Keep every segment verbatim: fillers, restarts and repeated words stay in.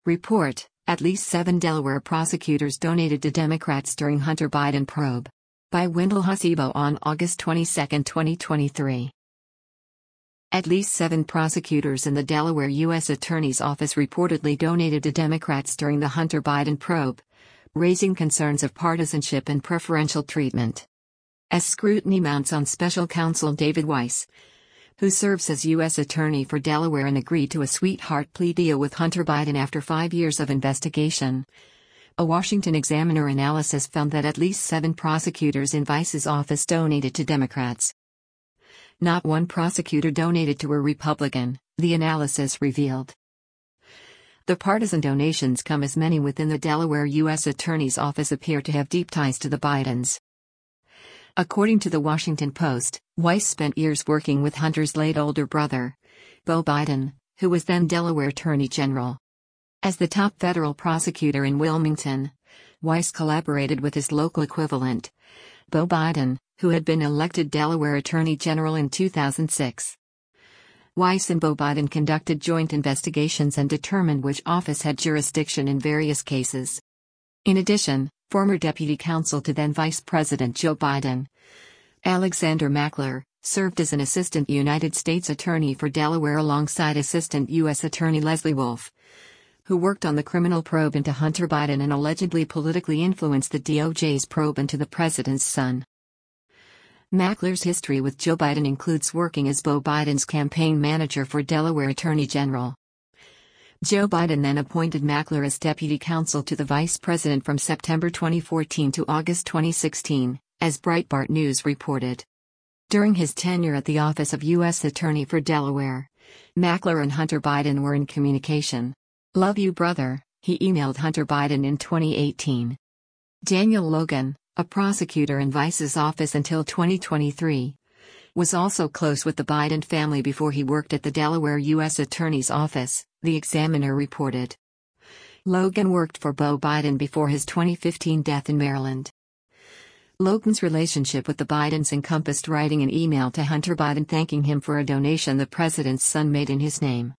Report: At least seven Delaware prosecutors donated to Democrats during Hunter Biden probe. By Wendell Husibo on August twenty-second, twenty twenty-three. At least seven prosecutors in the Delaware U S Attorney's Office reportedly donated to Democrats during the Hunter Biden probe, raising concerns of partisanship and preferential treatment. As scrutiny mounts on special counsel David Weiss, who serves as U S Attorney for Delaware and agreed to a sweetheart plea deal with Hunter Biden after five years of investigation, a Washington Examiner analysis found that at least seven prosecutors in Weiss's office donated to Democrats. Not one prosecutor donated to a Republican, the analysis revealed. The partisan donations come as many within the Delaware U S Attorney's Office appear to have deep ties to the Bidens. According to the Washington Post, Weiss spent years working with Hunter's late older brother, Beau Biden, who was then Delaware Attorney General. As the top federal prosecutor in Wilmington, Weiss collaborated with his local equivalent, Beau Biden, who had been elected Delaware Attorney General in two thousand six. Weiss and Beau Biden conducted joint investigations and determined which office had jurisdiction in various cases. In addition, former deputy counsel to then Vice President Joe Biden, Alexander Mackler, served as an assistant United States Attorney for Delaware alongside Assistant U S Attorney Leslie Wolf, who worked on the criminal probe into Hunter Biden and allegedly politically influenced the D O J's probe into the president's son. Mackler's history with Joe Biden includes working as Beau Biden's campaign manager for Delaware Attorney General. Joe Biden then appointed Mackler as deputy counsel to the vice president from September twenty fourteen to August twenty sixteen, as Breitbart News reported. During his tenure at the Office of U S Attorney for Delaware, Mackler and Hunter Biden were in communication. "Love you, brother," he emailed Hunter Biden in twenty eighteen. Daniel Logan, a prosecutor in Weiss's office until twenty twenty-three, was also close with the Biden family before he worked at the Delaware U S Attorney's Office, the Examiner reported. Logan worked for Beau Biden before his twenty fifteen death in Maryland. Logan's relationship with the Bidens encompassed writing an email to Hunter Biden thanking him for a donation the president's son made in his name.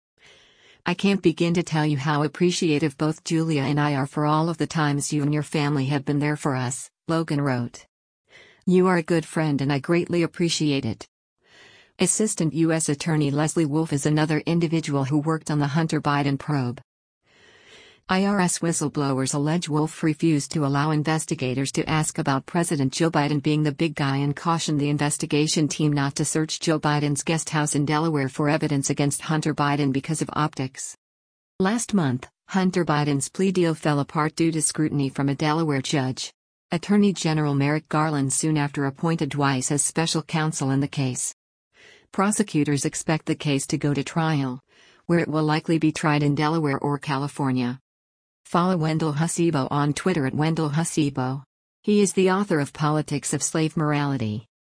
"I can't begin to tell you how appreciative both Julia and I are for all of the times you and your family have been there for us," Logan wrote. "You are a good friend and I greatly appreciate it." Assistant U S Attorney Leslie Wolf is another individual who worked on the Hunter Biden probe. I R S whistleblowers allege Wolf refused to allow investigators to ask about President Joe Biden being the big guy and cautioned the investigation team not to search Joe Biden's guest house in Delaware for evidence against Hunter Biden because of optics. Last month, Hunter Biden's plea deal fell apart due to scrutiny from a Delaware judge. Attorney General Merrick Garland soon after appointed Weiss as special counsel in the case. Prosecutors expect the case to go to trial, where it will likely be tried in Delaware or California. Follow Wendell Husibo on Twitter at Wendell Husibo. He is the author of Politics of Slave Morality.